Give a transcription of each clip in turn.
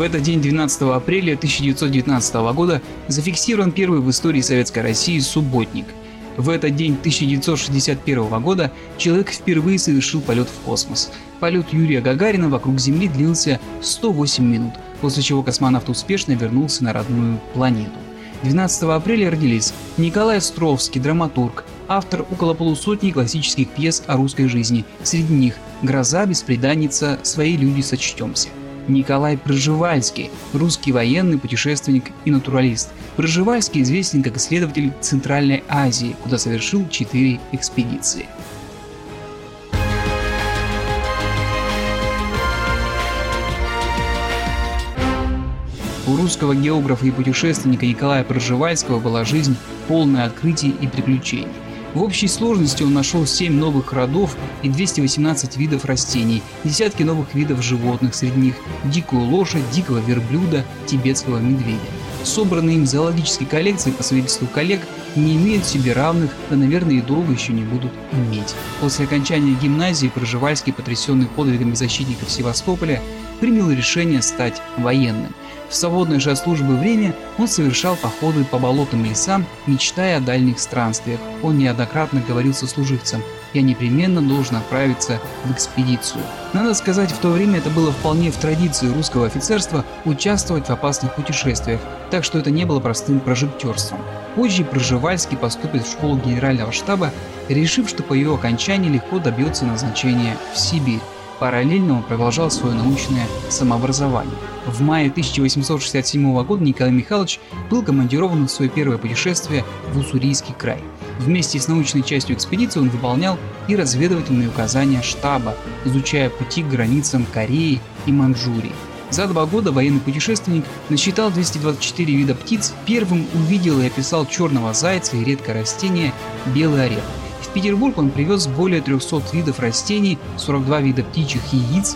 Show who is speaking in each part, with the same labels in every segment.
Speaker 1: этот день, 12 апреля 1919 года, зафиксирован первый в истории Советской России субботник. В этот день 1961 года человек впервые совершил полет в космос. Полет Юрия Гагарина вокруг Земли длился 108 минут, после чего космонавт успешно вернулся на родную планету. 12 апреля родились Николай Островский, драматург, автор около полусотни классических пьес о русской жизни, среди них «Гроза», «Бесприданница», «Свои люди, сочтемся». Николай Пржевальский, русский военный, путешественник и натуралист. Пржевальский известен как исследователь Центральной Азии, куда совершил 4 экспедиции. У русского географа и путешественника Николая Пржевальского была жизнь полная открытий и приключений. В общей сложности он нашел 7 новых родов и 218 видов растений, десятки новых видов животных, среди них дикую лошадь, дикого верблюда, тибетского медведя. Собранные им зоологические коллекции, по свидетельству коллег, не имеют себе равных, да, наверное, и долго еще не будут иметь. После окончания гимназии Пржевальский, потрясенный подвигами защитников Севастополя, принял решение стать военным. В свободное же от службы время он совершал походы по болотам и лесам, мечтая о дальних странствиях. Он неоднократно говорил сослуживцам: «Я непременно должен отправиться в экспедицию». Надо сказать, в то время это было вполне в традиции русского офицерства участвовать в опасных путешествиях, так что это не было простым прожектерством. Позже Пржевальский поступит в школу генерального штаба, решив, что по ее окончании легко добьется назначения в Сибирь. Параллельно он продолжал свое научное самообразование. В мае 1867 года Николай Михайлович был командирован в свое первое путешествие в Уссурийский край. Вместе с научной частью экспедиции он выполнял и разведывательные указания штаба, изучая пути к границам Кореи и Манчжурии. За 2 года военный путешественник насчитал 224 вида птиц, первым увидел и описал черного зайца и редкое растение белый орех. В Петербург он привез более 300 видов растений, 42 вида птичьих яиц,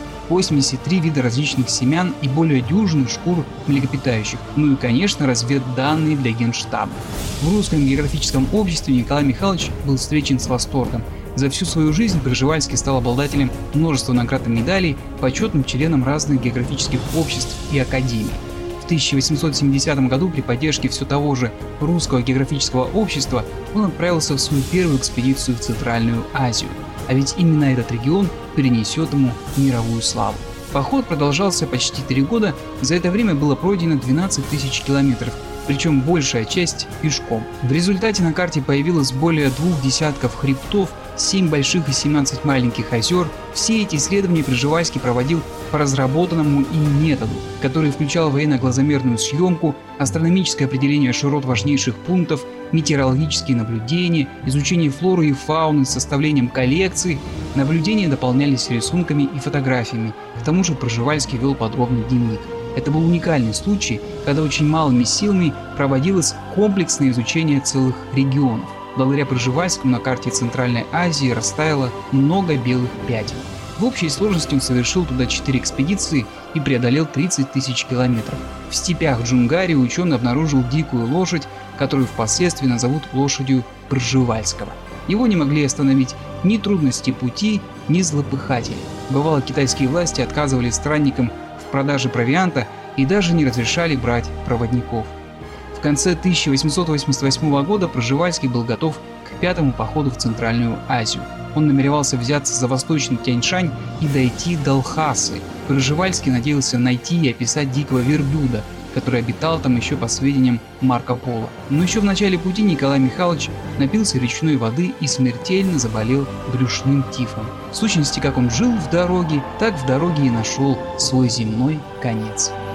Speaker 1: 83 вида различных семян и более дюжины шкур млекопитающих. Ну и, конечно, разведданные для Генштаба. В Русском географическом обществе Николай Михайлович был встречен с восторгом. За всю свою жизнь Пржевальский стал обладателем множества наград и медалей, почетным членом разных географических обществ и академий. В 1870 году при поддержке все того же Русского географического общества он отправился в свою первую экспедицию в Центральную Азию. А ведь именно этот регион перенесет ему мировую славу. Поход продолжался почти 3 года, за это время было пройдено 12 тысяч километров, причем большая часть пешком. В результате на карте появилось более 2 десятков хребтов, 7 больших и 17 маленьких озер. Все эти исследования Пржевальский проводил по разработанному им методу, который включал военно-глазомерную съемку, астрономическое определение широт важнейших пунктов, метеорологические наблюдения, изучение флоры и фауны с составлением коллекций. Наблюдения дополнялись рисунками и фотографиями. К тому же Пржевальский вел подробный дневник. Это был уникальный случай, когда очень малыми силами проводилось комплексное изучение целых регионов. Благодаря Пржевальскому на карте Центральной Азии растаяло много белых пятен. В общей сложности он совершил туда 4 экспедиции и преодолел 30 тысяч километров. В степях Джунгарии ученый обнаружил дикую лошадь, которую впоследствии назовут лошадью Пржевальского. Его не могли остановить ни трудности пути, ни злопыхатели. Бывало, китайские власти отказывали странникам в продаже провианта и даже не разрешали брать проводников. В конце 1888 года Пржевальский был готов к 5-му походу в Центральную Азию. Он намеревался взяться за восточный Тяньшань и дойти до Лхасы. Пржевальский надеялся найти и описать дикого верблюда, который обитал там еще по сведениям Марко Поло. Но еще в начале пути Николай Михайлович напился речной воды и смертельно заболел брюшным тифом. В сущности, как он жил в дороге, так в дороге и нашел свой земной конец.